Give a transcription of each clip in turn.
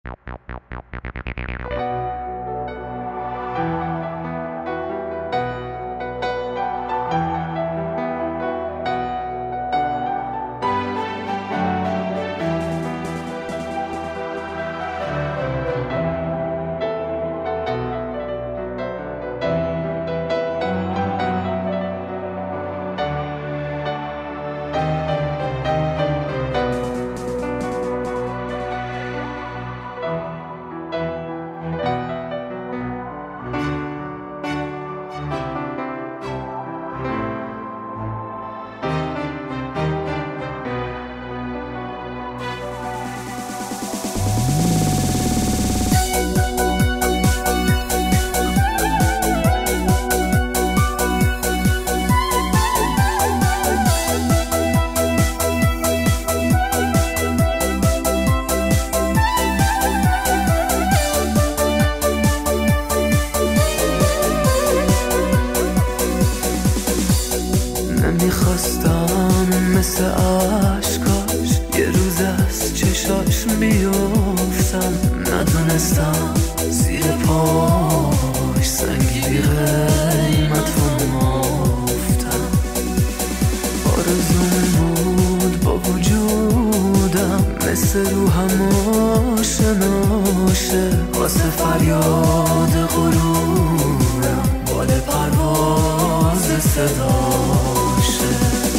نمیخواستم مثل عشقاش یه روز از چشاش بیفتم، ندونستم زیر پاش سنگی بی قیمت و مفتم. آرزوم بود با وجودم مثل روحم آشناشه، واسه فریاد غرورم بال پرواز صداشه.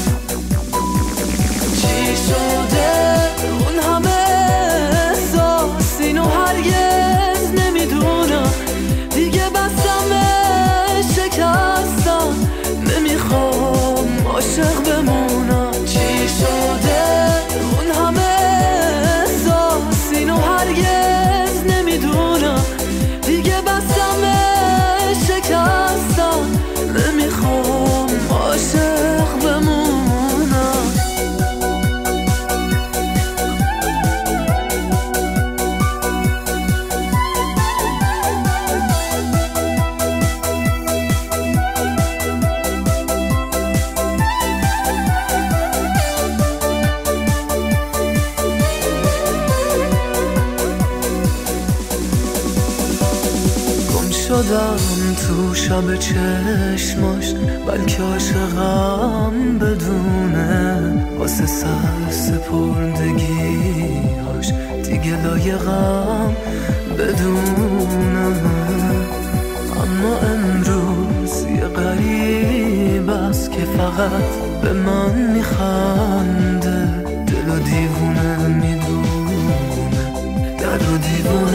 چی شده اون همه احساس، اینو هرگز نمیدونم، دیگه بستم شکستم، نمیخوام عاشق بمونم. چی شده اون همه احساس، اینو هرگز نمیدونم، دیگه بستم شکستم، نمیخوام عاشق بمونم. شدم تو شب چشماش، بلکه عاشقم بدونه، واسه سر سپردگیاش دیگه لایقم بدونم. اما امروز یه غریب است که فقط به من میخنده، دل و دیوونه میدونه، در و دیوونه